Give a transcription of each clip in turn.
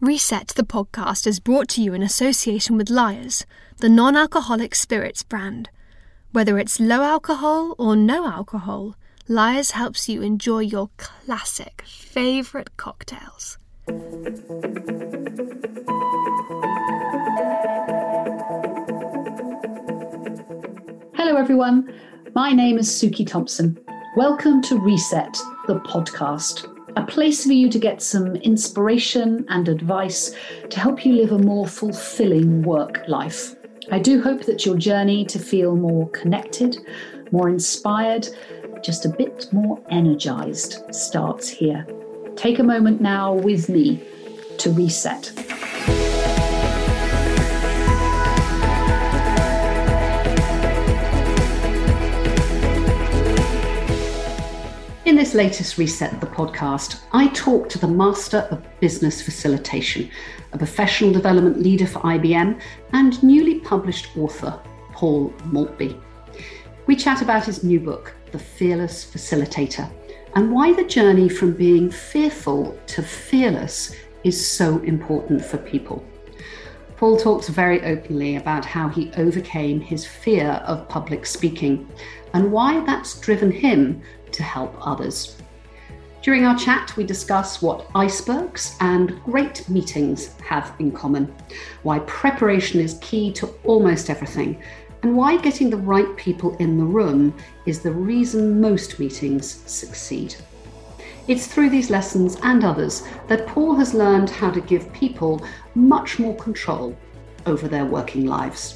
Reset the podcast is brought to you in association with Lyre's, the non-alcoholic spirits brand. Whether it's low alcohol or no alcohol, Lyre's helps you enjoy your classic favourite cocktails. Hello everyone, my name is Suki Thompson. Welcome to Reset, the podcast. A place for you to get some inspiration and advice to help you live a more fulfilling work life. I do hope that your journey to feel more connected, more inspired, just a bit more energized starts here. Take a moment now with me to reset. In this latest Reset the podcast, I talk to the Master of Business Facilitation, a professional development leader for IBM and newly published author, Paul Maltby. We chat about his new book, The Fearless Facilitator, and why the journey from being fearful to fearless is so important for people. Paul talks very openly about how he overcame his fear of public speaking and why that's driven him to help others. During our chat, we discuss what icebergs and great meetings have in common, why preparation is key to almost everything, and why getting the right people in the room is the reason most meetings succeed. It's through these lessons and others that Paul has learned how to give people much more control over their working lives.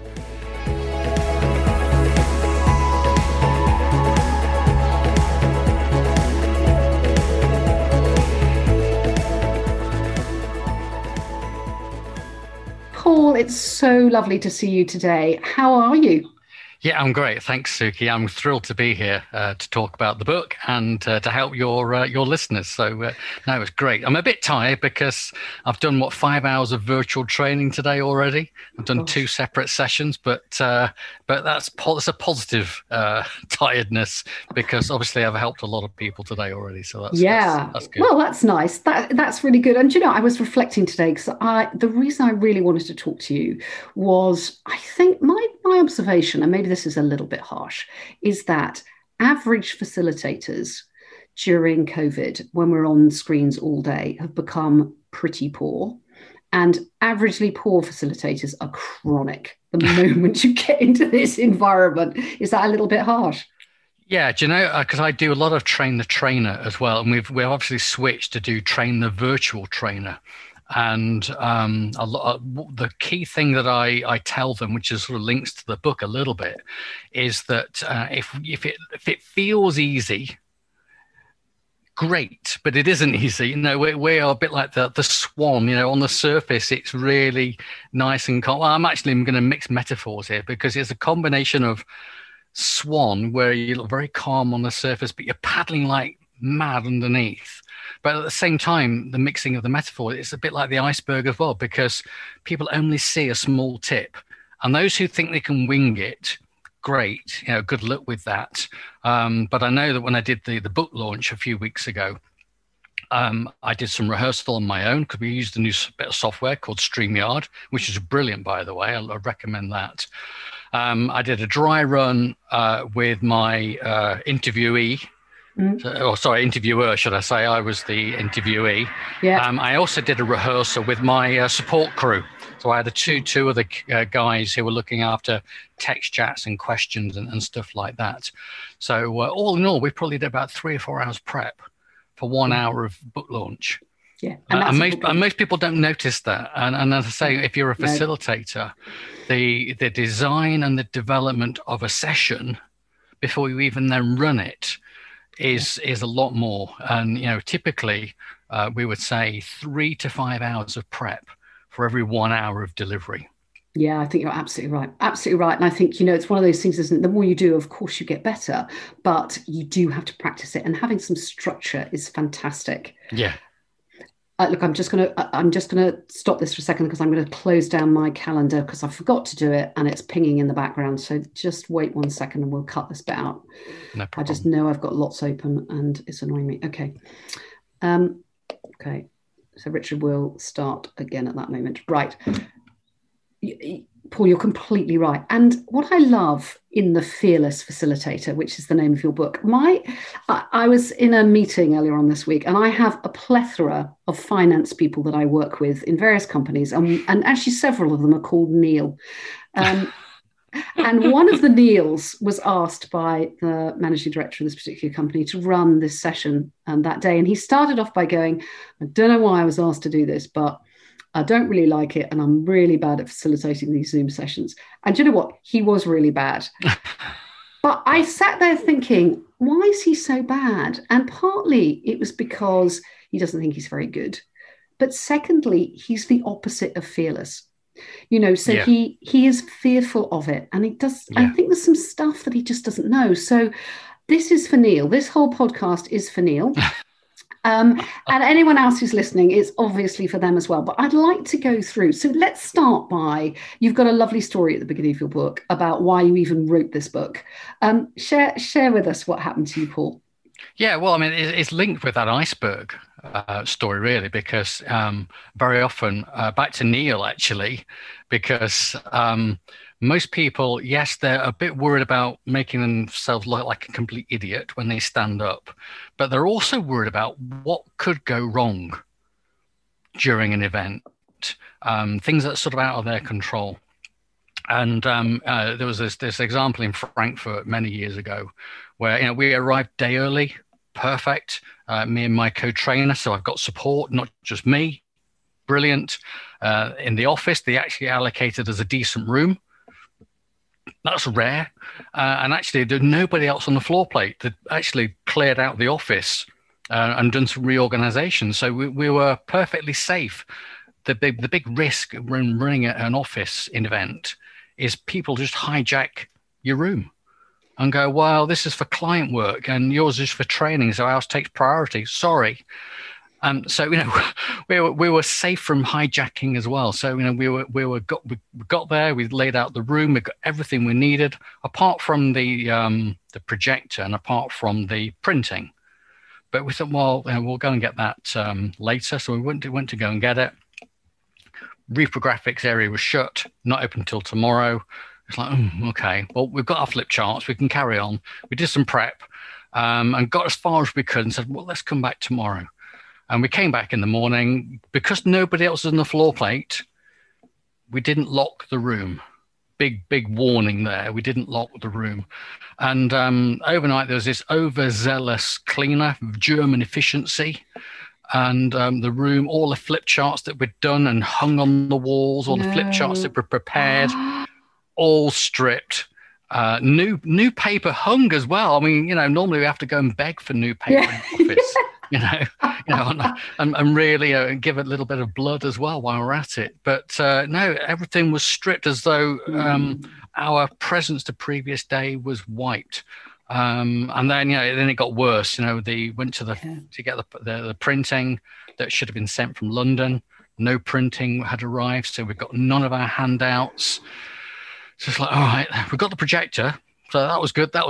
Paul, it's so lovely to see you today. How are you? Yeah, I'm great. Thanks, Suki. I'm thrilled to be here to talk about the book and to help your listeners. So, no, it's great. I'm a bit tired because I've done, 5 hours of virtual training today already. I've done 2 separate sessions, but that's a positive tiredness because obviously I've helped a lot of people today already. So that's good. Well, that's nice. That's really good. And I was reflecting today because the reason I really wanted to talk to you was I think my observation, and maybe this is a little bit harsh, is that average facilitators during COVID, when we're on screens all day, have become pretty poor. And averagely poor facilitators are chronic the moment you get into this environment. Is that a little bit harsh? Yeah, do you know, because I do a lot of train the trainer as well. And we've obviously switched to do train the virtual trainer. And the key thing that I tell them, which is sort of links to the book a little bit, is that if it feels easy, great, but it isn't easy. We are a bit like the swan. On the surface, it's really nice and calm. Well, I'm going to mix metaphors here because it's a combination of swan, where you look very calm on the surface, but you're paddling like mad underneath. But at the same time, the mixing of the metaphor, it's a bit like the iceberg as well, because people only see a small tip. And those who think they can wing it, great, good luck with that. But I know that when I did the book launch a few weeks ago, I did some rehearsal on my own because we used a new bit of software called StreamYard, which is brilliant, by the way. I recommend that. I did a dry run with my interviewee. Interviewer, should I say. I was the interviewee. Yeah. I also did a rehearsal with my support crew. So I had two of the guys who were looking after text chats and questions and stuff like that. So all in all, we probably did about 3 or 4 hours prep for 1 hour of book launch. Yeah, and most people don't notice that. And as I say, if you're a facilitator, the design and the development of a session before you even then run it is a lot more. And typically we would say 3 to 5 hours of prep for every 1 hour of delivery. Yeah, I think you're absolutely right. Absolutely right. And I think, it's one of those things, isn't it? The more you do, of course, you get better, but you do have to practice it. And having some structure is fantastic. Yeah. Look, I'm just gonna stop this for a second because I'm going to close down my calendar because I forgot to do it and it's pinging in the background. So just wait 1 second and we'll cut this bit out. No problem. I just know I've got lots open and it's annoying me. Okay. Okay. So Richard will start again at that moment. Right. Paul, you're completely right. And what I love in The Fearless Facilitator, which is the name of your book, I was in a meeting earlier on this week, and I have a plethora of finance people that I work with in various companies, and actually several of them are called Neil. And one of the Neils was asked by the managing director of this particular company to run this session that day. And he started off by going, I don't know why I was asked to do this, but I don't really like it. And I'm really bad at facilitating these Zoom sessions. And do you know what? He was really bad. But I sat there thinking, why is he so bad? And partly it was because he doesn't think he's very good. But secondly, he's the opposite of fearless. So he is fearful of it, and it does. I think there's some stuff that he just doesn't know. So this is for Neil. This whole podcast is for Neil, and anyone else who's listening, it's obviously for them as well. But I'd like to go through. So let's start by, you've got a lovely story at the beginning of your book about why you even wrote this book. Share with us what happened to you, Paul. Yeah, well, I mean, it's linked with that iceberg story, really, because very often, back to Neil, actually, because most people, yes, they're a bit worried about making themselves look like a complete idiot when they stand up, but they're also worried about what could go wrong during an event, things that are sort of out of their control. And there was this example in Frankfurt many years ago where we arrived day early, perfect, me and my co-trainer, so I've got support, not just me, brilliant. In the office, they actually allocated us a decent room. That's rare. And actually, there's nobody else on the floor plate. They actually cleared out the office and done some reorganization. So we were perfectly safe. The big risk when running an office event is people just hijack your room and go, well, this is for client work and yours is for training, so ours takes priority. Sorry. So we were safe from hijacking as well. So we got there, we laid out the room, we got everything we needed, apart from the projector and apart from the printing. But we thought, well, we'll go and get that later. So we went to go and get it. Reprographics area was shut, not open until tomorrow. It's like, okay, well, we've got our flip charts, we can carry on. We did some prep and got as far as we could and said, well, let's come back tomorrow. And we came back in the morning. Because nobody else was on the floor plate, we didn't lock the room. Big warning there. We didn't lock the room. And overnight, there was this overzealous cleaner, German efficiency. And the room, all the flip charts that we'd done and hung on the walls, all the flip charts that were prepared, all stripped. New paper hung as well. I mean, normally we have to go and beg for new paper in the office, and really give it a little bit of blood as well while we're at it. But no, everything was stripped as though our presence the previous day was wiped. And then, then it got worse. They went to get the printing that should have been sent from London. No printing had arrived, so we got none of our handouts. So it's like, all right, we got the projector, so that was good.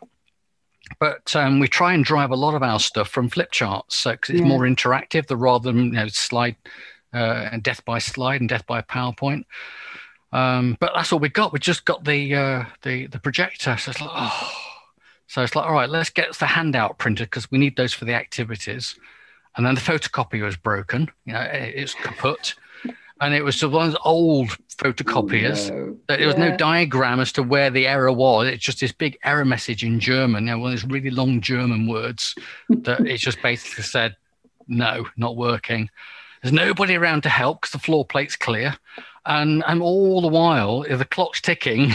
But we try and drive a lot of our stuff from flip charts because it's more interactive, rather than slide, death by slide and death by PowerPoint. But that's all we got. We just got the projector. So it's like, So it's like, all right, let's get the handout printed because we need those for the activities. And then the photocopier was broken. It's kaput. And it was just one of those old photocopiers. There was no diagram as to where the error was. It's just this big error message in German, one of those really long German words that it just basically said, no, not working. There's nobody around to help because the floor plate's clear. And all the while, the clock's ticking.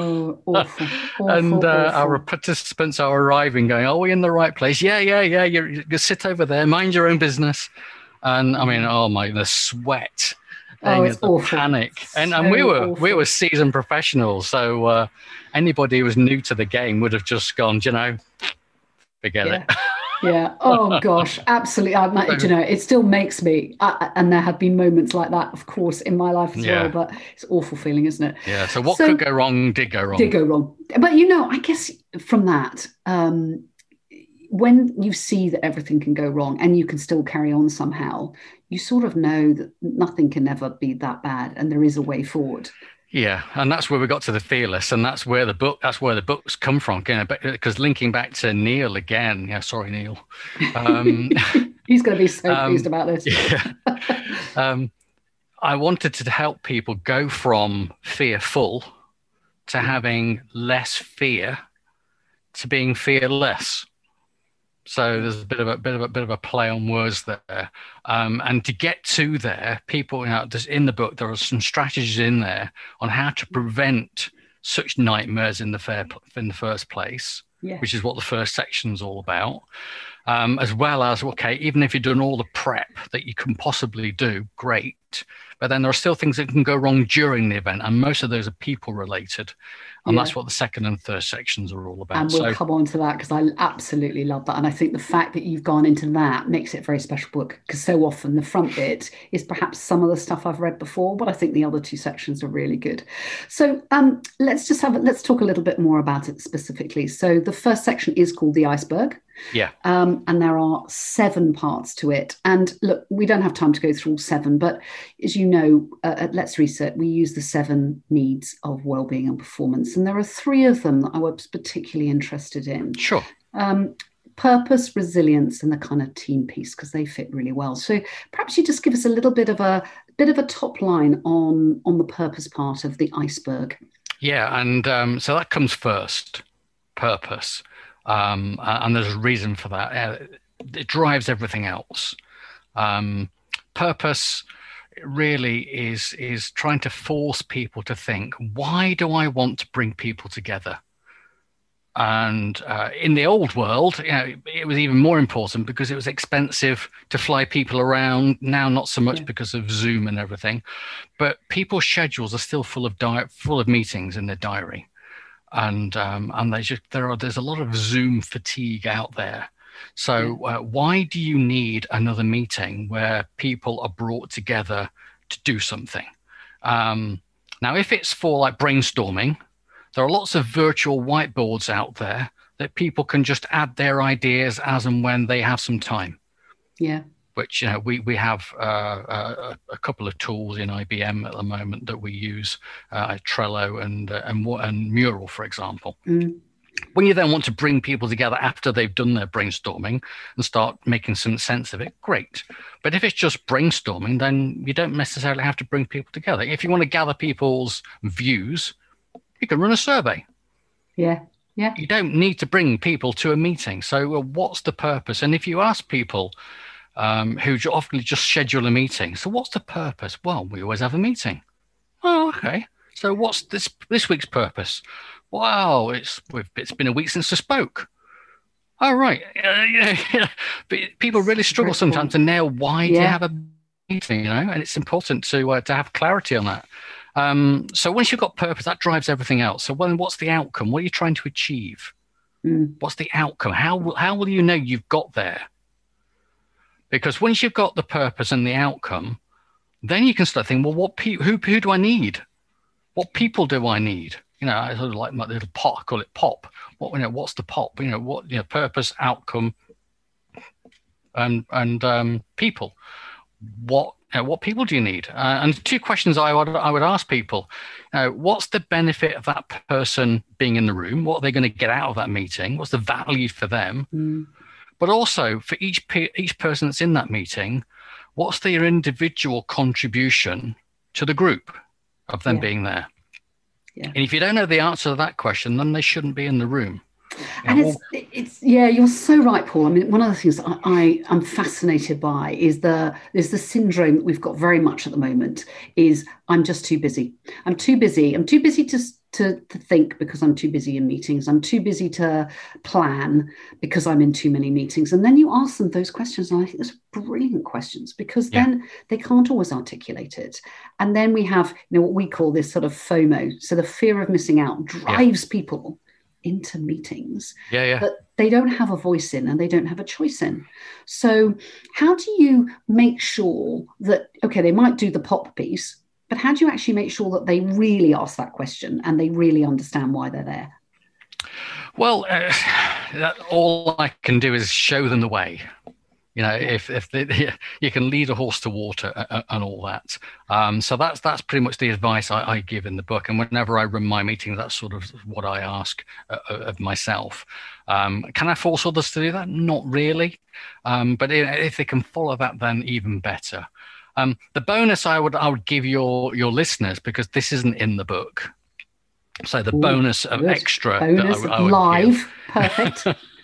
Awful, and our participants are arriving going, are we in the right place? Yeah. You sit over there, mind your own business. And I mean, the sweat. It's awful. Panic. And So we were seasoned professionals. So anybody who was new to the game would have just gone, forget it. Yeah. Oh gosh, absolutely. It still makes me. And there have been moments like that, of course, in my life as well. But it's an awful feeling, isn't it? Yeah. So what could go wrong did go wrong. But I guess from that, when you see that everything can go wrong and you can still carry on somehow, you sort of know that nothing can ever be that bad and there is a way forward. Yeah, and that's where we got to the fearless, and that's where the books come from. Because linking back to Neil again, yeah, sorry, Neil. He's going to be so pleased about this. Yeah. I wanted to help people go from fearful to having less fear to being fearless. So there's a bit of a play on words there, and to get to there, people, in the book there are some strategies in there on how to prevent such nightmares in the first place, which is what the first section is all about. As well as, okay, even if you've done all the prep that you can possibly do, great. But then there are still things that can go wrong during the event, and most of those are people related. And that's what the second and third sections are all about. And we'll come on to that because I absolutely love that. And I think the fact that you've gone into that makes it a very special book, because so often the front bit is perhaps some of the stuff I've read before, but I think the other two sections are really good. So let's talk a little bit more about it specifically. So the first section is called The Iceberg. Yeah. And there are 7 parts to it. And look, we don't have time to go through all 7, but as you know, at Let's Reset, we use the 7 needs of wellbeing and performance. And there are 3 of them that I was particularly interested in. Sure. Purpose, resilience, and the kind of team piece, because they fit really well. So perhaps you just give us a little bit of a top line on the purpose part of the iceberg. Yeah, and so that comes first, purpose. And there's a reason for that. It drives everything else. Purpose really is trying to force people to think, why do I want to bring people together? And in the old world, it was even more important because it was expensive to fly people around. Now, not so much because of Zoom and everything, but people's schedules are still full of meetings in their diary. And there's a lot of Zoom fatigue out there. So why do you need another meeting where people are brought together to do something? Now, if it's for like brainstorming, there are lots of virtual whiteboards out there that people can just add their ideas as and when they have some time. Yeah. Which we have a couple of tools in IBM at the moment that we use, Trello and Mural, for example. Mm. When you then want to bring people together after they've done their brainstorming and start making some sense of it, great. But if it's just brainstorming, then you don't necessarily have to bring people together. If you want to gather people's views, you can run a survey. Yeah. Yeah. You don't need to bring people to a meeting. So what's the purpose? And if you ask people who often just schedule a meeting, so what's the purpose? Well, we always have a meeting. Oh, okay. So what's this week's purpose? Wow, it's been a week since I spoke. Oh, right. But people really struggle sometimes to nail why do you have a meeting, and it's important to have clarity on that. So once you've got purpose, that drives everything else. So what's the outcome? What are you trying to achieve? What's the outcome? How will you know you've got there? Because once you've got the purpose and the outcome, then you can start thinking, well, who do I need? What people do I need? I sort of like my little pot, I call it POP. What's the POP? Purpose, outcome, and people. What people do you need? And 2 questions I would ask people. What's the benefit of that person being in the room? What are they going to get out of that meeting? What's the value for them? But also for each person that's in that meeting, what's their individual contribution to the group of them being there? Yeah. And if you don't know the answer to that question, then they shouldn't be in the room. And you're so right, Paul. I mean, one of the things I am fascinated by is the syndrome that we've got very much at the moment is I'm just too busy. I'm too busy to think because I'm too busy in meetings. I'm too busy to plan because I'm in too many meetings. And then you ask them those questions, and I think those are brilliant questions because then they can't always articulate it. And then we have, what we call this sort of FOMO. So the fear of missing out drives people into meetings that they don't have a voice in and they don't have a choice in. So how do you make sure that, okay, they might do the POP piece, but how do you actually make sure that they really ask that question and they really understand why they're there? Well, all I can do is show them the way. You can lead a horse to water and all that. So that's pretty much the advice I give in the book. And whenever I run my meetings, that's sort of what I ask of myself. Can I force others to do that? Not really. But if they can follow that, then even better. The bonus I would give your listeners, because this isn't in the book. So the bonus of extra bonus that I would live, give, perfect.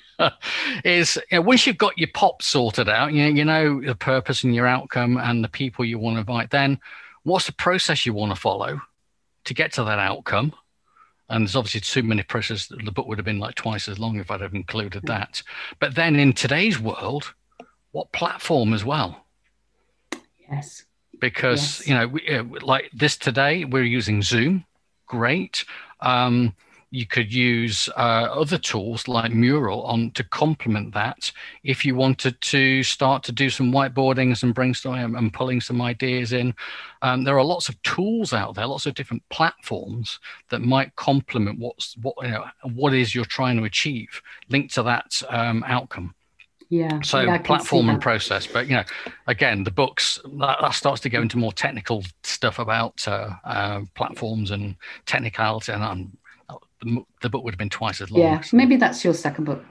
is once you've got your pop sorted out, you know the purpose and your outcome and the people you want to invite, then what's the process you want to follow to get to that outcome? And there's obviously too many processes. The book would have been like twice as long if I'd have included that. But then in today's world, what platform as well? Yes. Because, like this today, we're using Zoom. Great. You could use other tools like Mural to complement that. If you wanted to start to do some whiteboardings and brainstorming and pulling some ideas in, there are lots of tools out there, lots of different platforms that might complement what is you're trying to achieve, linked to that outcome. Yeah. So platform and process, but again, the books that starts to go into more technical stuff about platforms and technicality, and the book would have been twice as long. Yeah, so. Maybe that's your second book.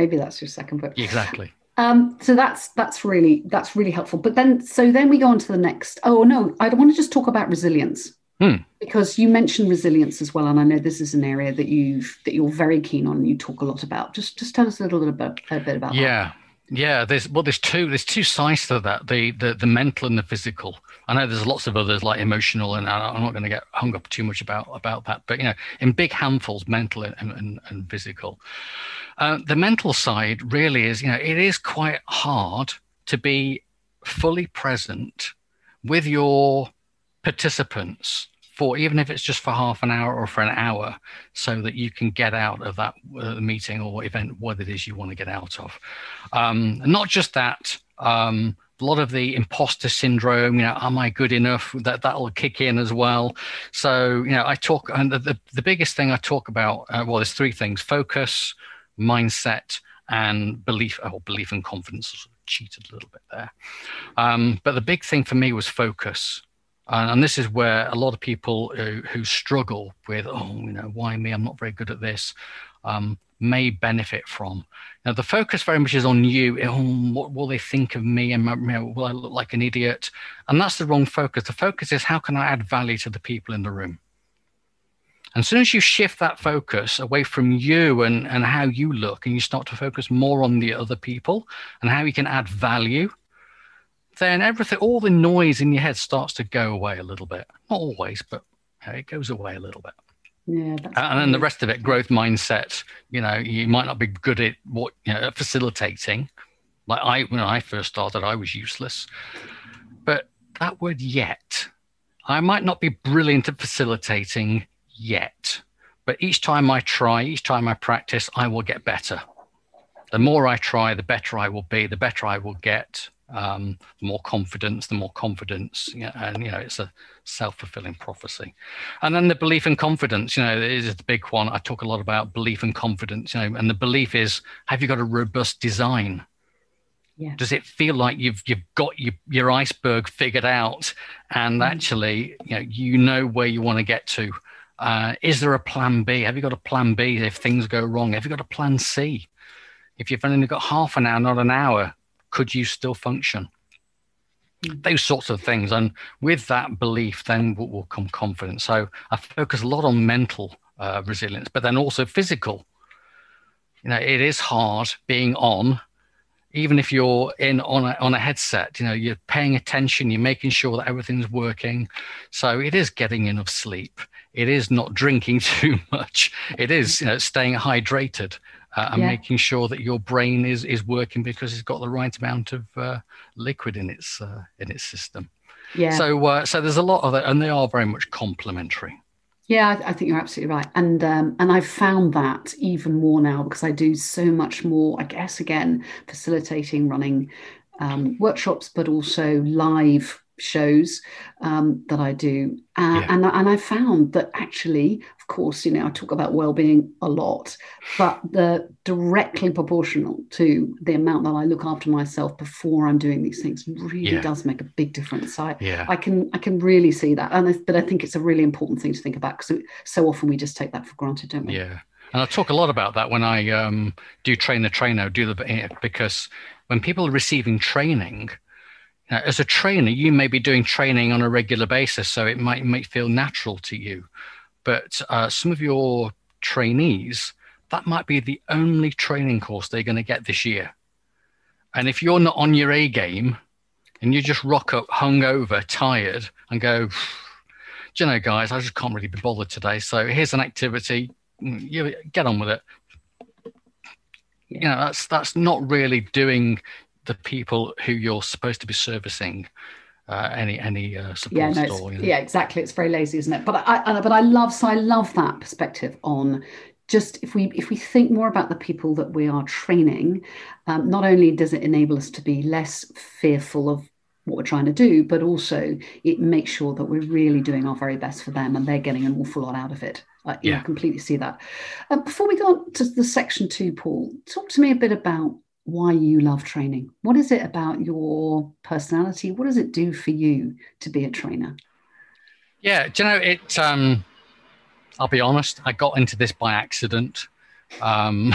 Exactly. So that's really helpful. But then we go on to the next. Oh no, I want to just talk about resilience. Because you mentioned resilience as well, and I know this is an area that you're very keen on and you talk a lot about. Just tell us a little bit about that. Yeah, there's two sides to that, the mental and the physical. I know there's lots of others like emotional, and I'm not going to get hung up too much about that, but in big handfuls, mental and physical. The mental side really is, it is quite hard to be fully present with your participants for, even if it's just for half an hour or for an hour, so that you can get out of that meeting or event, what it is you want to get out of. Not just that, a lot of the imposter syndrome, am I good enough? That'll kick in as well. So, I talk, and the biggest thing I talk about, there's three things: focus, mindset, and belief and confidence. I sort of cheated a little bit there. But the big thing for me was focus. And this is where a lot of people who struggle with, why me? I'm not very good at this, may benefit from. Now, the focus very much is on you. What will they think of me? And will I look like an idiot? And that's the wrong focus. The focus is, how can I add value to the people in the room? And as soon as you shift that focus away from you and how you look, and you start to focus more on the other people and how you can add value, then everything, all the noise in your head starts to go away a little bit. Not always, but it goes away a little bit. Yeah, and then the rest of it, growth mindset. You might not be good at facilitating. Like when I first started, I was useless. But that word "yet," I might not be brilliant at facilitating yet. But each time I try, each time I practice, I will get better. The more I try, the better I will be. The better I will get. The more confidence, and it's a self-fulfilling prophecy. And then the belief and confidence, is the big one. I talk a lot about belief and confidence, and the belief is, have you got a robust design? Yeah. Does it feel like you've got your iceberg figured out, and actually, you know where you want to get to? Is there a plan B? Have you got a plan B if things go wrong? Have you got a plan C? If you've only got half an hour, not an hour, could you still function? Those sorts of things. And with that belief, then will come confidence. So I focus a lot on mental resilience, but then also physical. It is hard being on, even if you're on a headset, you're paying attention, you're making sure that everything's working. So it is getting enough sleep. It is not drinking too much. It is, staying hydrated. And making sure that your brain is working because it's got the right amount of liquid in its system. Yeah. So there's a lot of that, and they are very much complementary. Yeah, I think you're absolutely right, and I've found that even more now because I do so much more. I guess again, facilitating, running workshops, but also live shows that I do. And I found that actually, of course, I talk about well-being a lot, but the directly proportional to the amount that I look after myself before I'm doing these things really does make a big difference. I can really see that. But I think it's a really important thing to think about, because so often we just take that for granted, don't we? Yeah. And I talk a lot about that when I do train the trainer, because when people are receiving training, as a trainer, you may be doing training on a regular basis, so it might feel natural to you. But some of your trainees, that might be the only training course they're going to get this year. And if you're not on your A game and you just rock up hungover, tired, and go, do you know, guys, I just can't really be bothered today. So here's an activity, you get on with it. That's not really doing the people who you're supposed to be servicing any support store. Yeah, exactly. It's very lazy, isn't it? But I love that perspective on just if we think more about the people that we are training, not only does it enable us to be less fearful of what we're trying to do, but also it makes sure that we're really doing our very best for them and they're getting an awful lot out of it. I completely see that. Before we go on to the section 2, Paul, talk to me a bit about why you love training. What is it about your personality? What does it do for you to be a trainer? Yeah, do you know, I'll be honest, I got into this by accident. And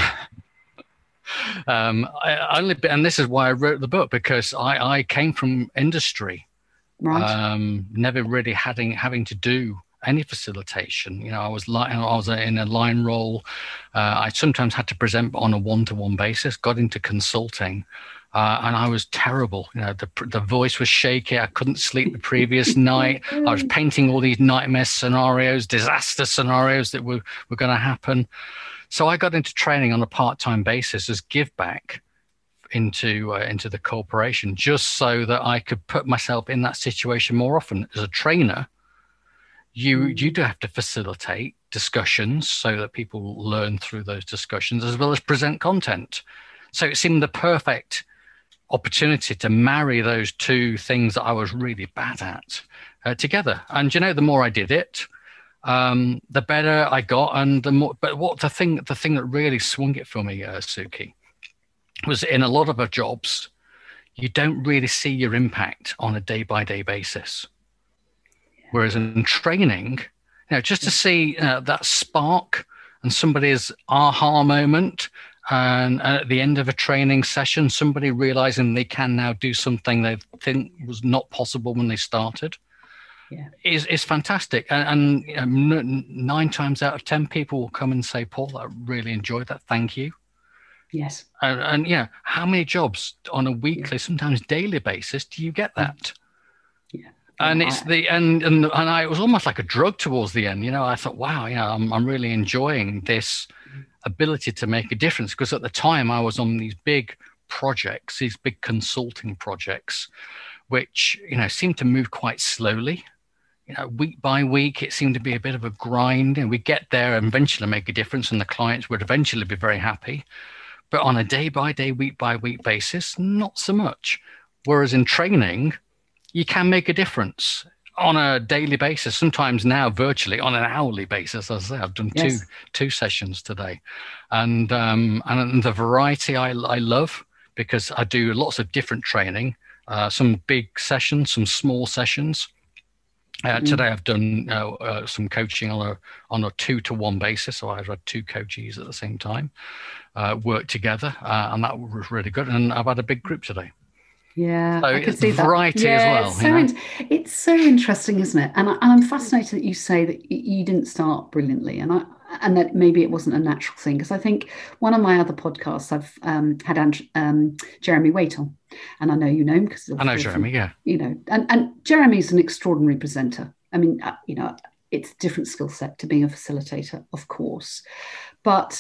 this is why I wrote the book, because I came from industry, right? Never really having to do any facilitation. I was in a line role. I sometimes had to present on a one-to-one basis. Got into consulting, and I was terrible. The voice was shaky. I couldn't sleep the previous night. I was painting all these nightmare scenarios, disaster scenarios that were going to happen. So I got into training on a part-time basis as give back into the corporation, just so that I could put myself in that situation more often. As a trainer, you do have to facilitate discussions so that people learn through those discussions, as well as present content. So it seemed the perfect opportunity to marry those two things that I was really bad at together. And the more I did it, the better I got, and the more. But the thing that really swung it for me, Suki, was in a lot of our jobs, you don't really see your impact on a day-by-day basis. Whereas in training, just to see that spark and somebody's aha moment, and at the end of a training session, somebody realizing they can now do something they think was not possible when they started, is fantastic. And 9 times out of 10 people will come and say, Paul, I really enjoyed that. Thank you. Yes. And how many jobs on a weekly, sometimes daily basis do you get that? Yeah. And it's it was almost like a drug towards the end. I thought, wow, I'm really enjoying this ability to make a difference, because at the time I was on these big projects, these big consulting projects, which seemed to move quite slowly. Week by week, it seemed to be a bit of a grind, and we get there and eventually make a difference, and the clients would eventually be very happy. But on a day by day, week by week basis, not so much. Whereas in training, you can make a difference on a daily basis, sometimes now virtually on an hourly basis. As I say, I've done two sessions today. And the variety I love, because I do lots of different training, some big sessions, some small sessions. Today I've done some coaching on a 2-to-1 basis, so I've had 2 coaches at the same time work together, and that was really good. And I've had a big group today. Yeah, so I can see variety that. as well. It's so interesting, isn't it? And I'm fascinated that you say that you didn't start brilliantly, and that maybe it wasn't a natural thing. Because I think one of my other podcasts, I've had Jeremy Waite on, and I know you know him because I know Jeremy, yeah. And Jeremy's an extraordinary presenter. I mean, it's a different skill set to being a facilitator, of course, but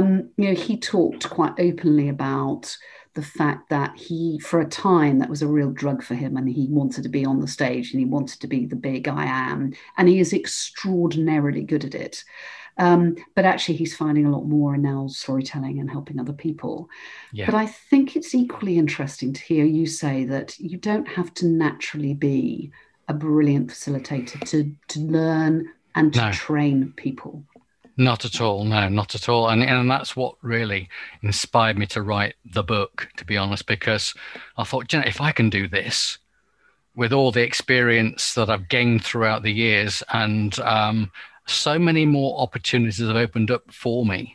he talked quite openly about the fact that for a time, that was a real drug for him, and he wanted to be on the stage and he wanted to be the big I am, and he is extraordinarily good at it. But actually, he's finding a lot more in now storytelling and helping other people. Yeah. But I think it's equally interesting to hear you say that you don't have to naturally be a brilliant facilitator to learn and to train people. Not at all. No, not at all. And that's what really inspired me to write the book, to be honest, because I thought, if I can do this with all the experience that I've gained throughout the years, and so many more opportunities have opened up for me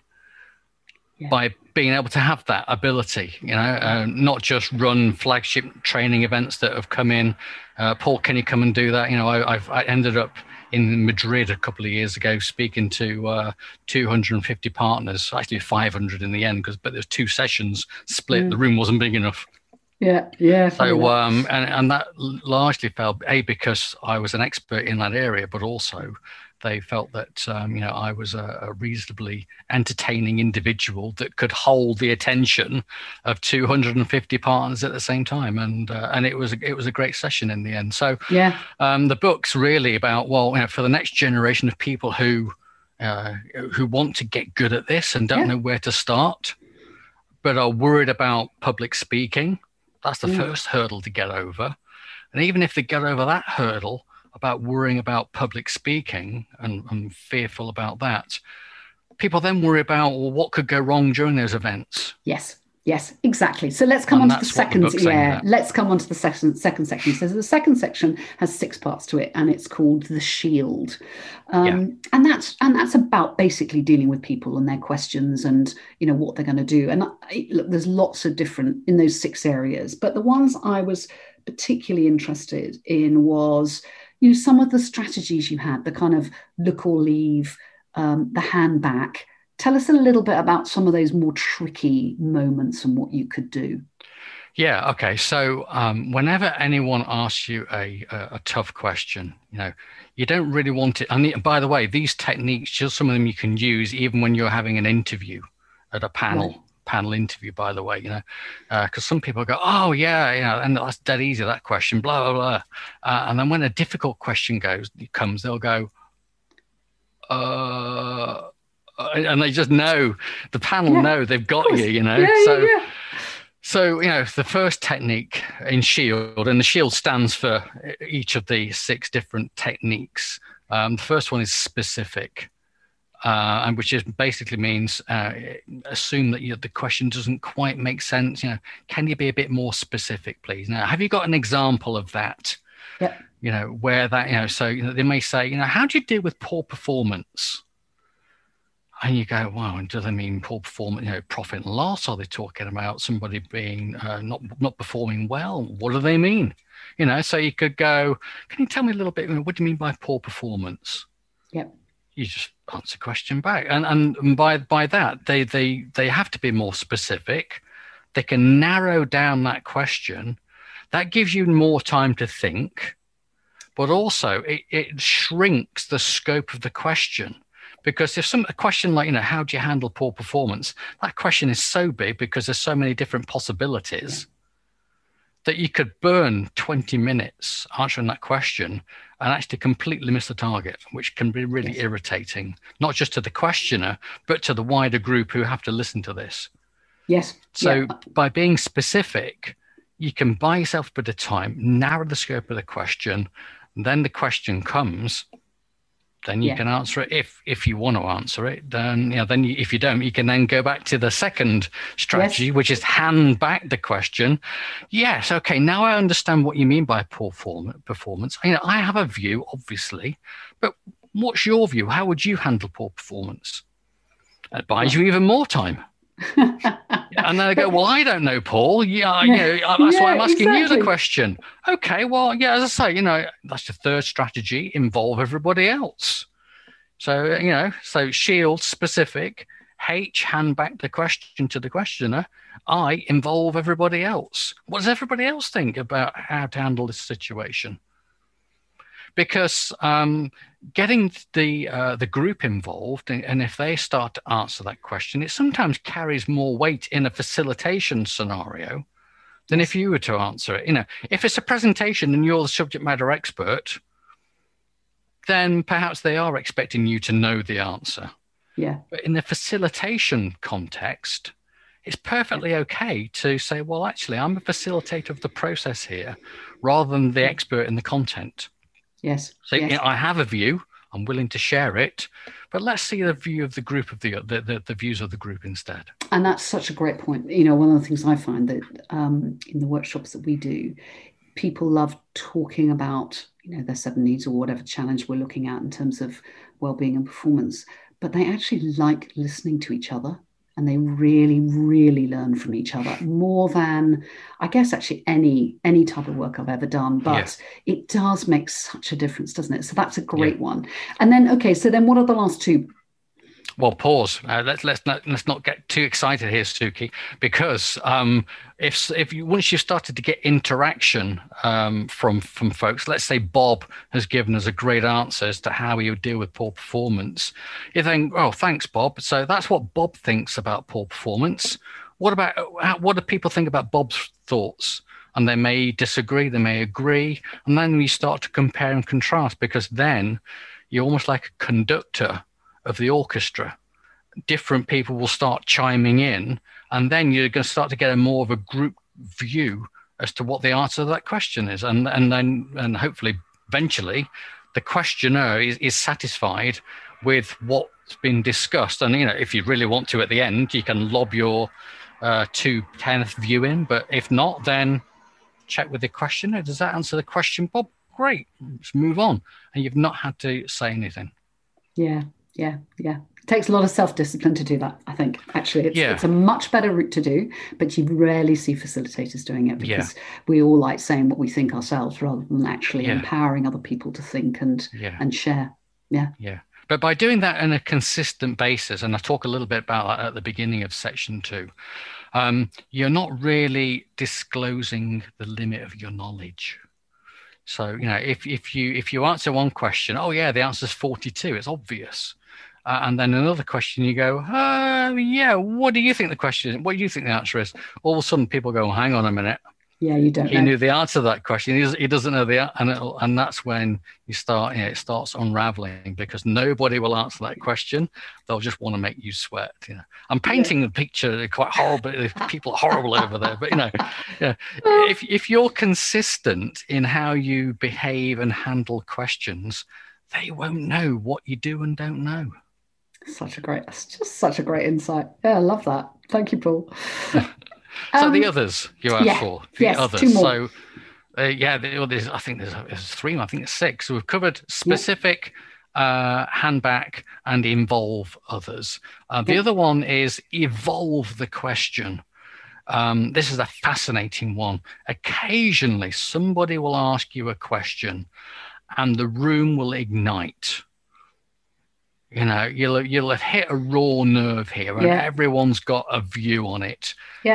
by being able to have that ability, not just run flagship training events that have come in. Paul, can you come and do that? I ended up in Madrid a couple of years ago speaking to 250 partners, actually 500 in the end, but there's 2 sessions split. The room wasn't big enough. Yeah. So and that largely fell because I was an expert in that area, but also they felt that I was a reasonably entertaining individual that could hold the attention of 250 partners at the same time, and it was a great session in the end. So the book's really about for the next generation of people who want to get good at this and don't know where to start, but are worried about public speaking. That's the first hurdle to get over, and even if they get over that hurdle about worrying about public speaking and fearful about that, people then worry about what could go wrong during those events. Yes, exactly. So let's come on to the second. Let's come on to the second section. So the second section has 6 parts to it, and it's called The Shield. And that's about basically dealing with people and their questions and what they're going to do. And look, there's lots of different in those 6 areas, but the ones I was particularly interested in was some of the strategies you had, the kind of look or leave, the hand back. Tell us a little bit about some of those more tricky moments and what you could do. Yeah. Okay. So whenever anyone asks you a tough question, you don't really want it. And by the way, these techniques, just some of them you can use even when you're having an interview at a panel interview, by the way, because some people go, oh yeah, and that's dead easy, that question, blah, blah, blah. And then when a difficult question comes, they'll go, and they just know, the panel know they've got you, So, the first technique in SHIELD, and the SHIELD stands for each of the 6 different techniques. The first one is specific. And which basically means assume that the question doesn't quite make sense. Can you be a bit more specific, please? Now, have you got an example of that? Yep. Where that, so they may say, how do you deal with poor performance? And you go, wow, do they mean poor performance, profit and loss? Are they talking about somebody being not performing well? What do they mean? So you could go, can you tell me a little bit, what do you mean by poor performance? Yep. You just answer the question back. And by that, they have to be more specific. They can narrow down that question. That gives you more time to think, but also it shrinks the scope of the question. Because if a question like, how do you handle poor performance? That question is so big because there's so many different possibilities that you could burn 20 minutes answering that question and actually completely miss the target, which can be really irritating, not just to the questioner, but to the wider group who have to listen to this. Yes. So by being specific, you can buy yourself a bit of time, narrow the scope of the question, and then the question comes, then you can answer it if you want to answer it. Then, if you don't, you can then go back to the second strategy, which is hand back the question. Yes, okay, now I understand what you mean by poor performance. I have a view, obviously, but what's your view? How would you handle poor performance? That buys you even more time. And then they go, well, I don't know, Paul. That's why I'm asking you the question. Okay, well, as I say, that's the third strategy. Involve everybody else. So, so SHIELD specific, H, hand back the question to the questioner. I, involve everybody else. What does everybody else think about how to handle this situation? Because getting the group involved, and if they start to answer that question, it sometimes carries more weight in a facilitation scenario than if you were to answer it. If it's a presentation and you're the subject matter expert, then perhaps they are expecting you to know the answer. Yeah. But in the facilitation context, it's perfectly okay to say, well, actually, I'm a facilitator of the process here rather than the expert in the content. Yes. So I have a view, I'm willing to share it, but let's see the view of the group of the views of the group instead. And that's such a great point. One of the things I find that in the workshops that we do, people love talking about, their 7 needs or whatever challenge we're looking at in terms of well-being and performance, but they actually like listening to each other. And they really, really learn from each other more than, I guess, actually any type of work I've ever done. But it does make such a difference, doesn't it? So that's a great one. And then, okay, so then what are the last 2? Well, pause. Let's not get too excited here, Suki, because if you once you've started to get interaction from folks, let's say Bob has given us a great answer as to how he would deal with poor performance. You think, oh, thanks, Bob. So that's what Bob thinks about poor performance. What do people think about Bob's thoughts? And they may disagree, they may agree, and then we start to compare and contrast, because then you're almost like a conductor of the orchestra. Different people will start chiming in, and then you're going to start to get a more of a group view as to what the answer to that question is, and hopefully eventually the questioner is satisfied with what's been discussed. And if you really want to at the end, you can lob your 2/10th view in, but if not, then check with the questioner. Does that answer the question, Bob? Great, let's move on. And you've not had to say anything. Yeah. It takes a lot of self-discipline to do that, I think. Actually, it's a much better route to do, but you rarely see facilitators doing it, because we all like saying what we think ourselves rather than actually empowering other people to think and share. Yeah. But by doing that on a consistent basis, and I talk a little bit about that at the beginning of section 2, you're not really disclosing the limit of your knowledge. So, if you answer one question, oh yeah, the answer is 42, it's obvious. And then another question, you go, what do you think the question is? What do you think the answer is? All of a sudden, people go, hang on a minute. Yeah, you don't. He knew the answer to that question. He doesn't know and that's when you start. It starts unraveling, because nobody will answer that question. They'll just want to make you sweat. I'm painting the picture quite horrible. People are horrible over there, but if you're consistent in how you behave and handle questions, they won't know what you do and don't know. That's just such a great insight. Yeah, I love that. Thank you, Paul. So the others you asked for. The others. 2 more. So, I think there's 3. I think it's 6. So we've covered specific, hand back, and involve others. The other one is evolve the question. This is a fascinating one. Occasionally, somebody will ask you a question, and the room will ignite. You'll have hit a raw nerve here, and everyone's got a view on it.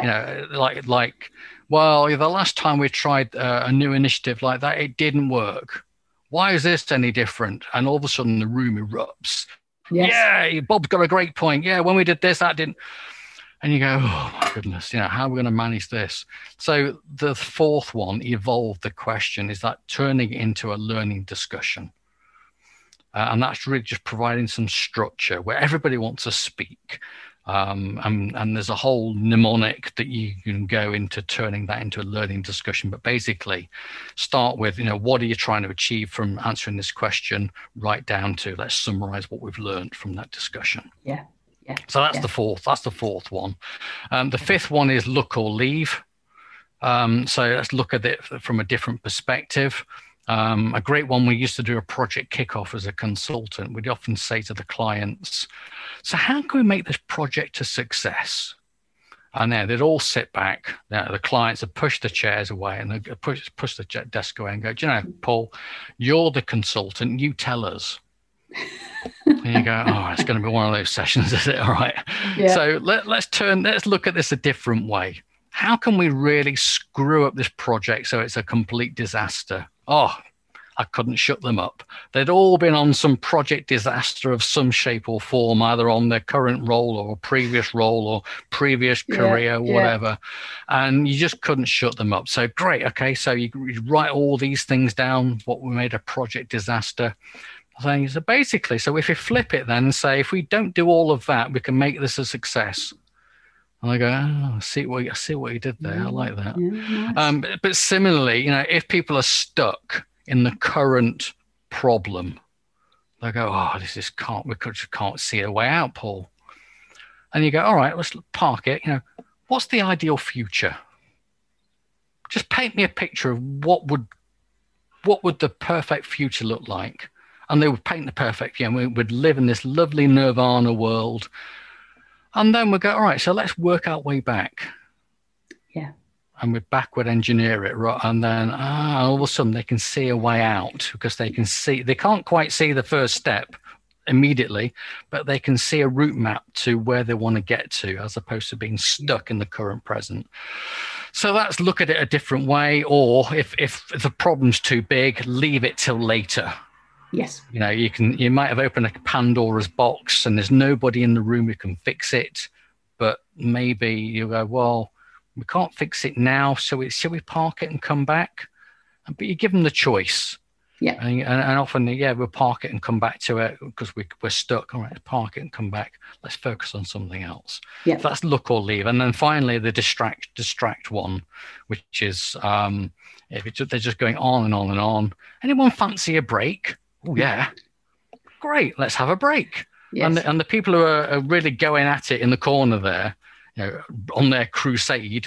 Well, the last time we tried a new initiative like that, it didn't work. Why is this any different? And all of a sudden, the room erupts. Yeah, Bob's got a great point. Yeah, when we did this, that didn't. And you go, oh my goodness, how are we going to manage this? So the 4th one, evolve the question, is that turning it into a learning discussion. And that's really just providing some structure where everybody wants to speak. And there's a whole mnemonic that you can go into turning that into a learning discussion. But basically, start with, what are you trying to achieve from answering this question, right down to let's summarize what we've learned from that discussion. Yeah. So that's the 4th. That's the 4th one. The 5th one is look or leave. So let's look at it from a different perspective. A great one, we used to do a project kickoff as a consultant. We'd often say to the clients, so how can we make this project a success? And then they'd all sit back. The clients would push the chairs away, and they'd push the desk away and go, Paul, you're the consultant. You tell us. And you go, it's going to be one of those sessions, is it? All right. Yeah. So let's look at this a different way. How can we really screw up this project so it's a complete disaster? I couldn't shut them up. They'd all been on some project disaster of some shape or form, either on their current role or previous role or previous career, whatever. And you just couldn't shut them up. So great. Okay. So you write all these things down, what we made a project disaster. Saying, so basically, so if you flip it then and say, if we don't do all of that, we can make this a success. And I go, oh, I see what you did there. I like that. Yeah, nice. But similarly, if people are stuck in the current problem, they go, oh, we just can't see a way out, Paul. And you go, all right, let's park it. What's the ideal future? Just paint me a picture of what would the perfect future look like? And they would paint the perfect, we would live in this lovely nirvana world. And then we go, all right, so let's work our way back. Yeah. And we backward engineer it, right? And then all of a sudden they can see a way out because they can't quite see the first step immediately, but they can see a route map to where they want to get to, as opposed to being stuck in the current present. So that's look at it a different way. Or if the problem's too big, leave it till later. Yes. You might have opened a Pandora's box and there's nobody in the room who can fix it, but maybe you go, well, we can't fix it now, so shall we park it and come back? But you give them the choice. Yeah. And often, we'll park it and come back to it because we're stuck. All right, park it and come back. Let's focus on something else. Yeah. So that's look or leave. And then finally, the distract one, which is they're just going on and on and on. Anyone fancy a break? Oh, yeah. Great. Let's have a break. Yes. And the people who are really going at it in the corner there, on their crusade,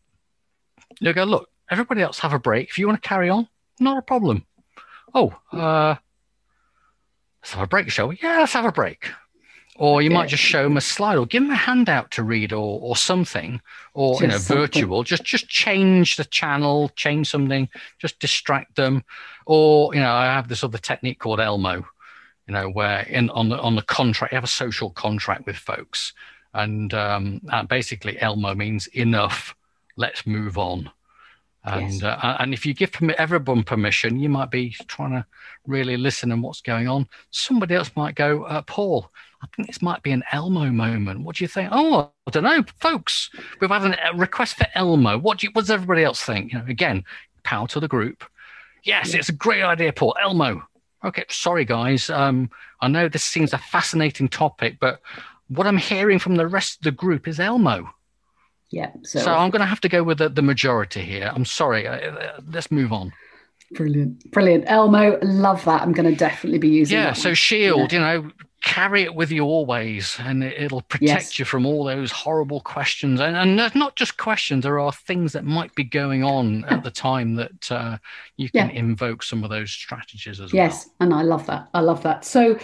you go, look, everybody else have a break. If you want to carry on, not a problem. Oh, let's have a break, shall we? Yeah, let's have a break. Or you might just show them a slide or give them a handout to read or something, or virtual. Just change the channel, change something, just distract them. Or I have this other technique called Elmo, where on the contract you have a social contract with folks, and basically Elmo means enough. Let's move on. And yes. And if you give everyone permission, you might be trying to really listen and what's going on. Somebody else might go, Paul, I think this might be an Elmo moment. What do you think? Oh, I don't know, folks. We've had a request for Elmo. What does everybody else think? Again, power to the group. Yes, It's a great idea, Paul. Elmo. Okay, sorry, guys. I know this seems a fascinating topic, but what I'm hearing from the rest of the group is Elmo. Yeah. So I'm going to have to go with the majority here. I'm sorry. Let's move on. Brilliant. Elmo, love that. I'm going to definitely be using that. Yeah, so Shield, carry it with you always, and it'll protect you from all those horrible questions. And there's not just questions, there are things that might be going on at the time that you can invoke some of those strategies as well. Yes, and I love that. So,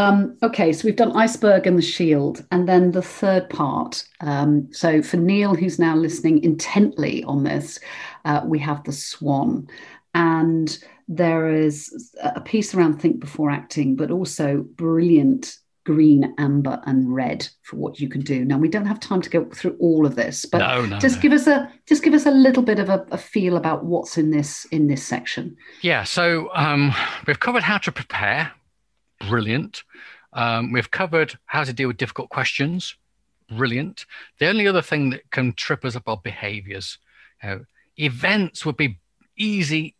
so we've done iceberg and the shield, and then the third part. So for Neil, who's now listening intently on this, we have the swan. And there is a piece around think before acting, but also brilliant green, amber, and red for what you can do. Now, we don't have time to go through all of this, but give us a little bit of a feel about what's in this section. Yeah. So we've covered how to prepare. Brilliant. We've covered how to deal with difficult questions. Brilliant. The only other thing that can trip us up are behaviors. Events would be easy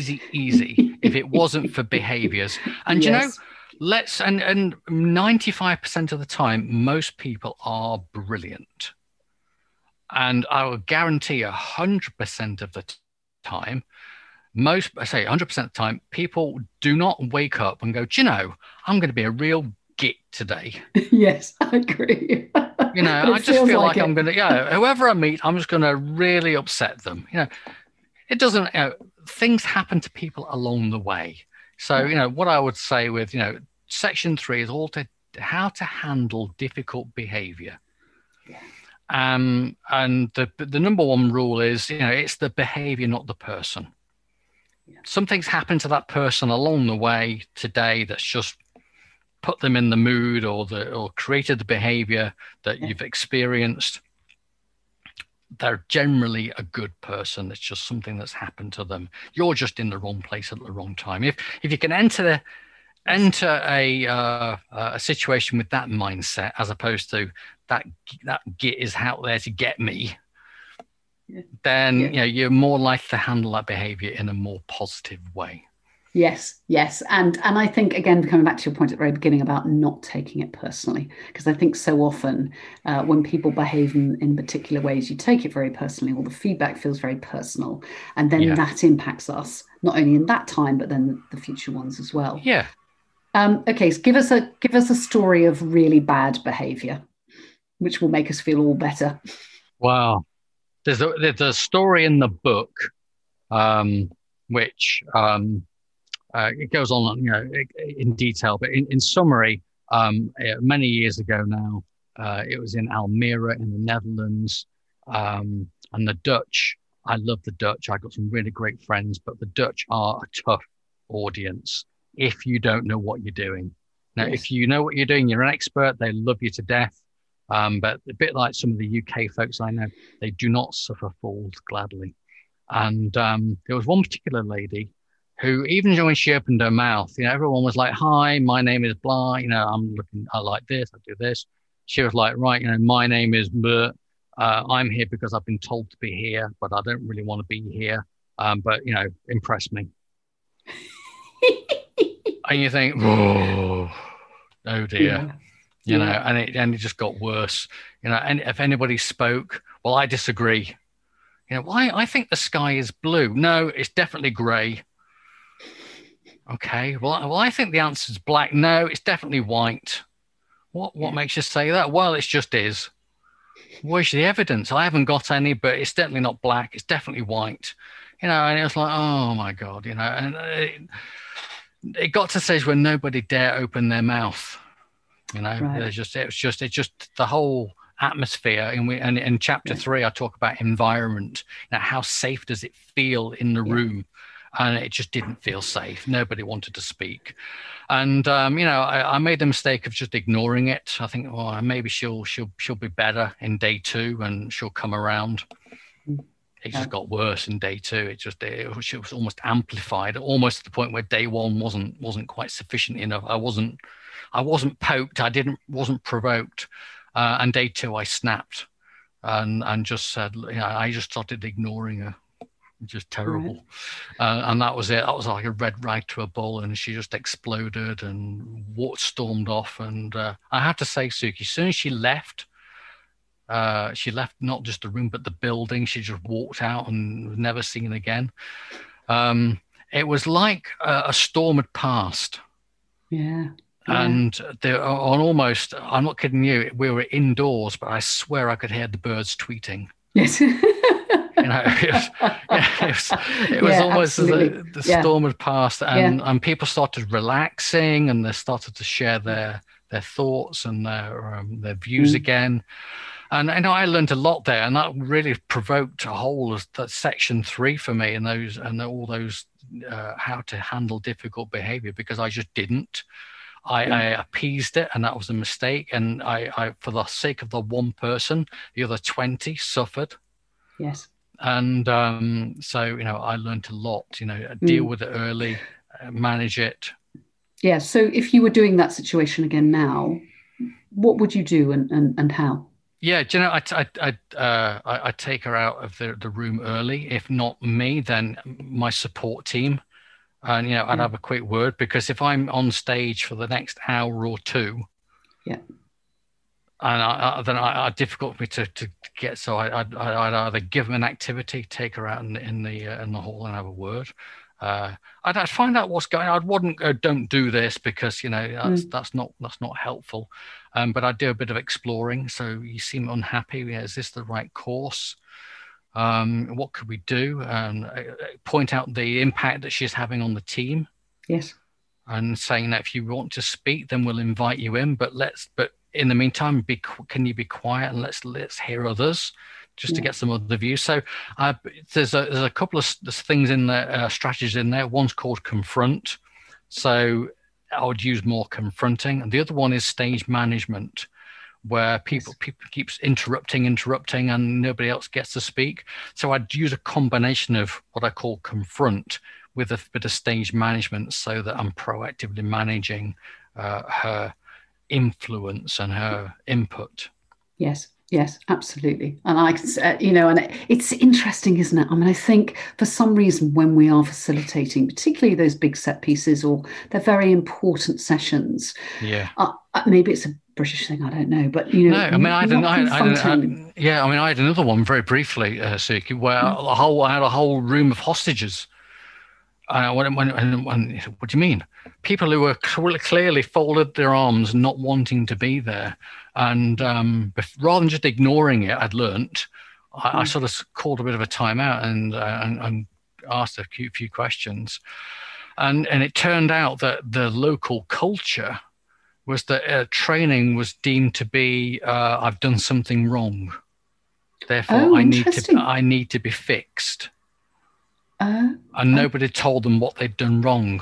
if it wasn't for behaviors. And yes. and 95% of the time, most people are brilliant. And I will guarantee 100% of the time, 100% of the time, people do not wake up and go, I'm going to be a real git today. Yes, I agree. I just feel like I'm going to, whoever I meet, I'm just going to really upset them. It doesn't, things happen to people along the way. So, what I would say with, section 3 is how to handle difficult behavior. Yeah. And the number one rule is, it's the behavior, not the person. Yeah. Something's happened to that person along the way today that's just put them in the mood or created the behavior that you've experienced. They're generally a good person. It's just something that's happened to them. You're just in the wrong place at the wrong time. If you can enter a situation with that mindset, as opposed to that git is out there to get me, then you're more likely to handle that behavior in a more positive way. Yes, yes. And I think, again, coming back to your point at the very beginning about not taking it personally, because I think so often when people behave in particular ways, you take it very personally, or the feedback feels very personal. And then Yeah. that impacts us, not only in that time, but then the future ones as well. Yeah. Okay, so give us a story of really bad behavior, which will make us feel all better. Wow. There's a story in the book, which it goes on, in detail, but in summary, many years ago now, it was in Almere in the Netherlands, and the Dutch. I love the Dutch. I got some really great friends, but the Dutch are a tough audience if you don't know what you're doing. Now, Yes. if you know what you're doing, you're an expert. They love you to death. But a bit like some of the UK folks I know, they do not suffer fools gladly. And there was one particular lady who, even when she opened her mouth, everyone was like, "Hi, my name is blah. I like this, I do this." She was like, "Right, my name is bleh. I'm here because I've been told to be here, but I don't really want to be here. But impress me." And you think, oh dear. Yeah. And it just got worse. And if anybody spoke, well, I disagree. Why? I think the sky is blue. No, it's definitely grey. Okay. Well, I think the answer is black. No, it's definitely white. What makes you say that? Well, it just is. Where's the evidence? I haven't got any, but it's definitely not black. It's definitely white. And it was like, oh my God, and it got to a stage where nobody dare open their mouth. Right. It's just the whole atmosphere. And in chapter 3, I talk about environment. How safe does it feel in the room? And it just didn't feel safe. Nobody wanted to speak. And I made the mistake of just ignoring it. I think, well, maybe she'll be better in day 2, and she'll come around. It just got worse in day 2. It was almost amplified, almost to the point where day 1 wasn't quite sufficient enough. I wasn't poked. Wasn't provoked. And day 2, I snapped, and just said, I just started ignoring her. Just terrible. Right. And that was it. That was like a red rag to a bull, and she just exploded and stormed off. And I have to say, Suki, as soon as she left not just the room but the building. She just walked out and was never seen again. It was like a storm had passed. Yeah. And I'm not kidding you, we were indoors, but I swear I could hear the birds tweeting. Yes. It was almost as the storm had passed, and people started relaxing, and they started to share their thoughts and their views again. And I learned a lot there, and that really provoked a whole of that section 3 for me, and all those how to handle difficult behavior, because I just didn't. I appeased it, and that was a mistake. And I, for the sake of the one person, the other 20 suffered. Yes. And so, I learned a lot, deal with it early, manage it. Yeah. So if you were doing that situation again now, what would you do and how? Yeah, I take her out of the room early. If not me, then my support team. And, I'd have a quick word, because if I'm on stage for the next hour or 2, and then it's difficult for me to get. So I'd either give them an activity, take her out in the hall and have a word. I'd find out what's going on. I wouldn't go, don't do this, because that's not helpful. But I'd do a bit of exploring. So you seem unhappy. Is this the right course? What could we do? Point out the impact that she's having on the team. Yes. And saying that if you want to speak, then we'll invite you in. But in the meantime, can you be quiet and let's hear others, just to get some other views. So there's a couple of things in there, strategies in there. One's called confront. So I would use more confronting, and the other one is stage management, where people keeps interrupting, and nobody else gets to speak. So I'd use a combination of what I call confront with a bit of stage management, so that I'm proactively managing her influence and her input. Yes. Yes, absolutely. And and it's interesting, isn't it? I mean, I think for some reason when we are facilitating, particularly those big set pieces or they're very important sessions, Yeah. maybe it's a British thing, I don't know, but No, I mean, not confronting. I had another one very briefly, Suki, where I had a whole room of hostages. What do you mean? People who were clearly folded their arms, not wanting to be there. And rather than just ignoring it, I'd learnt, I sort of called a bit of a timeout and asked a few questions. And it turned out that the local culture was that training was deemed to be, I've done something wrong. Therefore, I need to be fixed. And nobody told them what they'd done wrong.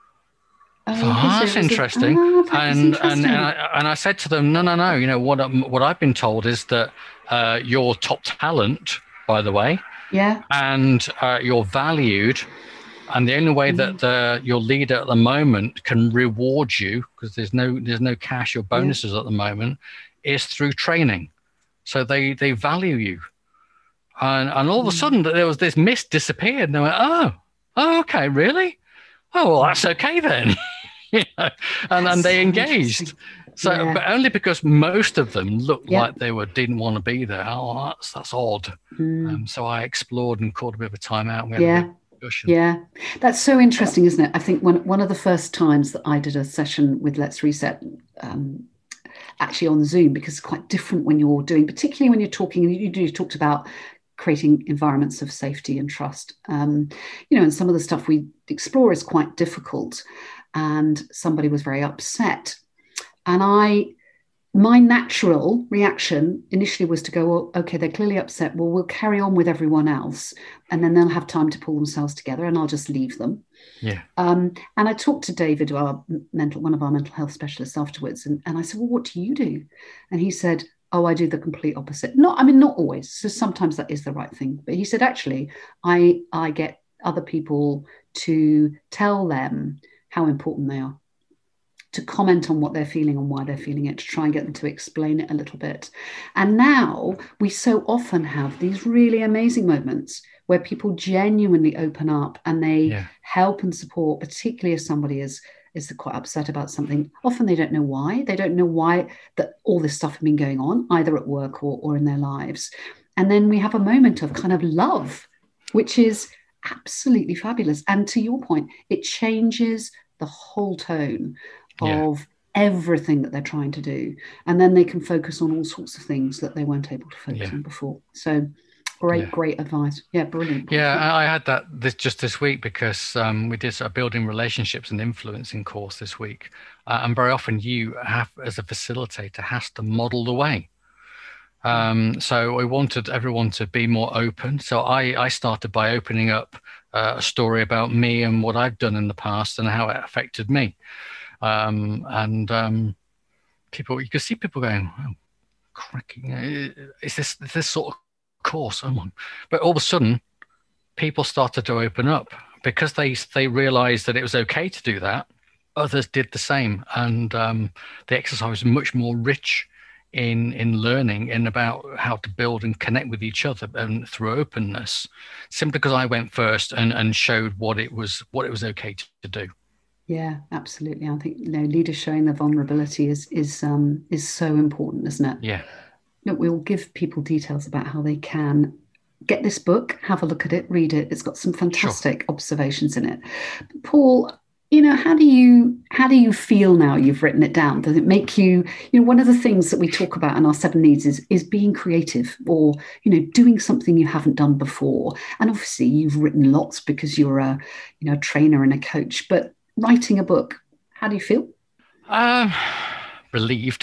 That's interesting. And I said to them, no. You know what I've been told is that you're top talent, by the way. Yeah. And you're valued. And the only way that your leader at the moment can reward you, because there's no cash or bonuses at the moment, is through training. So they value you. And all of a sudden, there was this mist disappeared. And they went, oh, okay, really? Oh, well, that's okay then. And they engaged. So, but only because most of them looked like they didn't want to be there. Oh, that's odd. So I explored and called a bit of a timeout. And we had a discussion. Yeah, that's so interesting, isn't it? I think one of the first times that I did a session with Let's Reset, actually on Zoom, because it's quite different when you're doing, particularly when you're talking. You talked about creating environments of safety and trust. And some of the stuff we explore is quite difficult. And somebody was very upset. And my natural reaction initially was to go, well, okay, they're clearly upset. Well, we'll carry on with everyone else. And then they'll have time to pull themselves together and I'll just leave them. Yeah. And I talked to David, one of our mental health specialists afterwards. And I said, well, what do you do? And he said, oh, I do the complete opposite. Not always. So sometimes that is the right thing. But he said, actually, I get other people to tell them how important they are, to comment on what they're feeling and why they're feeling it, to try and get them to explain it a little bit. And now we so often have these really amazing moments where people genuinely open up and they help and support, particularly if somebody is quite upset about something. Often they don't know why. They don't know why that all this stuff has been going on, either at work or in their lives. And then we have a moment of kind of love, which is absolutely fabulous. And to your point, it changes the whole tone of everything that they're trying to do. And then they can focus on all sorts of things that they weren't able to focus on before. So great advice. Yeah, brilliant. Yeah, I had that this week because we did a building relationships and influencing course this week. And very often you have, as a facilitator, has to model the way. So we wanted everyone to be more open. So I started by opening up a story about me and what I've done in the past and how it affected me. People, you could see people going, oh, cracking, is this sort of course? But all of a sudden, people started to open up because they realized that it was okay to do that. Others did the same. And the exercise was much more rich in learning and about how to build and connect with each other and through openness, simply because I went first and showed what it was okay to do. Yeah, absolutely. I think leaders showing their vulnerability is so important, isn't it? Yeah. We'll give people details about how they can get this book, have a look at it, read it. It's got some fantastic observations in it. Paul, how do you feel now you've written it down? Does it make you, one of the things that we talk about in our 7 needs is being creative or, doing something you haven't done before. And obviously you've written lots because you're a trainer and a coach, but writing a book, how do you feel? Relieved.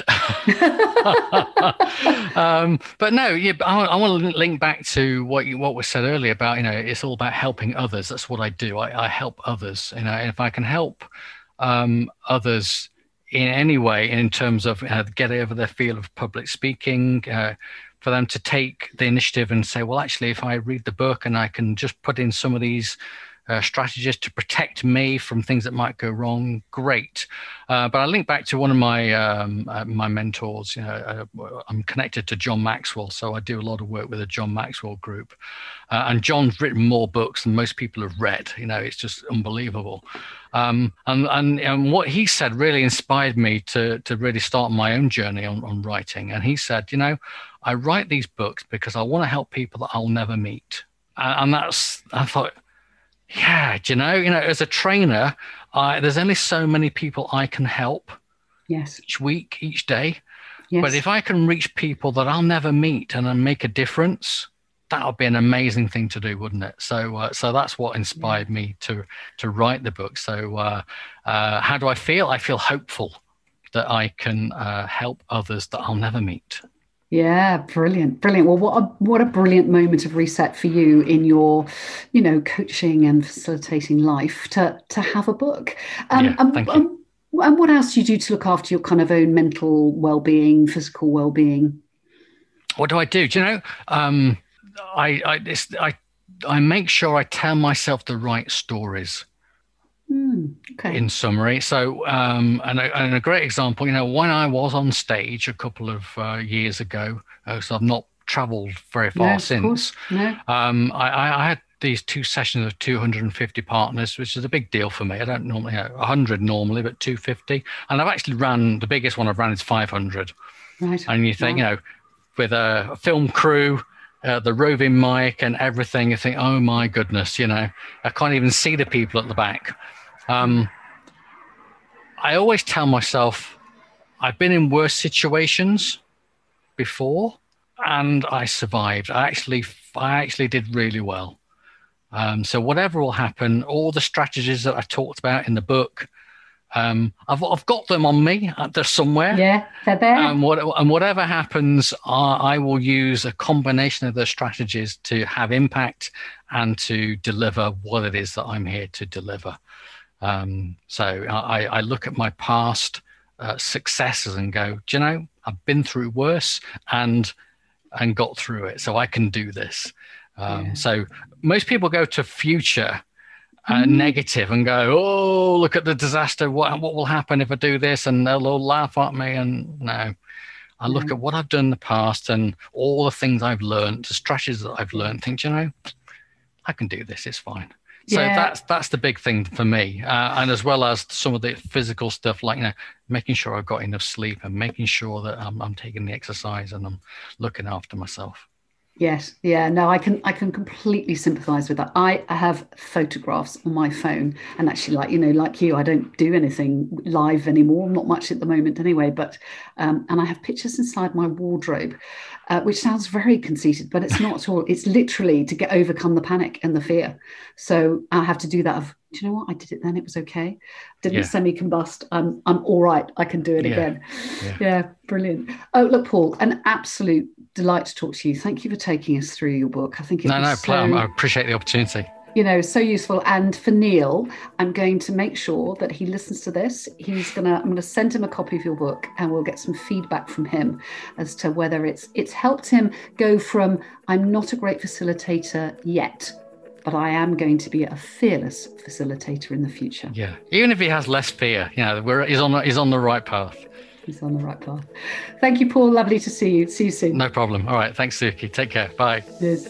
But no, I want to link back to what was said earlier about, it's all about helping others. That's what I do. I help others, and if I can help others in any way in terms of get over their fear of public speaking, for them to take the initiative and say, well, actually, if I read the book and I can just put in some of these strategies to protect me from things that might go wrong, great. But I link back to one of my my mentors. I'm connected to John Maxwell, so I do a lot of work with the John Maxwell group. And John's written more books than most people have read. It's just unbelievable. And what he said really inspired me to really start my own journey on writing. And he said, I write these books because I want to help people that I'll never meet. And I thought, yeah, as a trainer, there's only so many people I can help. Yes. Each week, each day. Yes. But if I can reach people that I'll never meet and then make a difference, that would be an amazing thing to do, wouldn't it? So that's what inspired me to write the book. So how do I feel? I feel hopeful that I can help others that I'll never meet. Yeah, brilliant. Well, what a brilliant moment of reset for you in your, coaching and facilitating life to have a book. Thank you. And what else do you do to look after your kind of own mental well-being, physical well-being? What do I do? I make sure I tell myself the right stories. Okay. In summary, so and a great example, when I was on stage a couple of years ago, so I've not travelled very far since. No. I had these 2 sessions of 250 partners, which is a big deal for me. I don't normally have 100 normally, but 250, and I've actually ran the biggest one I've ran is 500. Right. And you think, with a film crew. The roving mic and everything, you think, oh my goodness, I can't even see the people at the back. I always tell myself I've been in worse situations before and I survived. I actually did really well. So whatever will happen, all the strategies that I talked about in the book, I've got them on me. They're somewhere. Yeah, they're there. And whatever happens, I will use a combination of those strategies to have impact and to deliver what it is that I'm here to deliver. So I look at my past successes and go, I've been through worse and got through it, so I can do this. So most people go to future negative and go, oh, look at the disaster. What will happen if I do this? And they'll all laugh at me. And no, I look at what I've done in the past and all the things I've learned, the strategies that I've learned. Think, I can do this. It's fine. So that's the big thing for me. And as well as some of the physical stuff, like, making sure I've got enough sleep and making sure that I'm taking the exercise and I'm looking after myself. Yes. Yeah. No, I can completely sympathise with that. I have photographs on my phone, and actually, like you, I don't do anything live anymore. Not much at the moment, anyway. But and I have pictures inside my wardrobe, which sounds very conceited, but it's not at all. It's literally to overcome the panic and the fear. So I have to do that. Do you know what? I did it then. It was okay. Didn't semi-combust. I'm all right. I can do it again. Yeah. Brilliant. Oh, look, Paul, an absolute delight to talk to you. Thank you for taking us through your book. I think I appreciate the opportunity. So useful. And for Neil, I'm going to make sure that he listens to this. I'm going to send him a copy of your book, and we'll get some feedback from him as to whether it's helped him go from, I'm not a great facilitator yet, but I am going to be a fearless facilitator in the future. Yeah. Even if he has less fear, he's on the right path. He's on the right path. Thank you, Paul. Lovely to see you. See you soon. No problem. All right. Thanks, Suki. Take care. Bye. Cheers.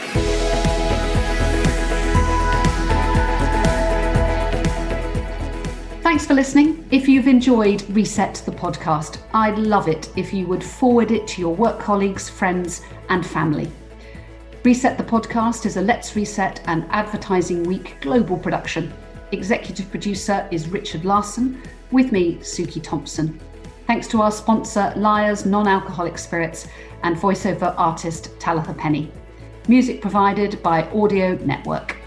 Thanks for listening. If you've enjoyed Reset the podcast, I'd love it if you would forward it to your work colleagues, friends, and family. Reset the podcast is a Let's Reset and Advertising Week global production. Executive producer is Richard Larson, with me, Suki Thompson. Thanks to our sponsor, Lyre's Non-Alcoholic Spirits, and voiceover artist, Talitha Penny. Music provided by Audio Network.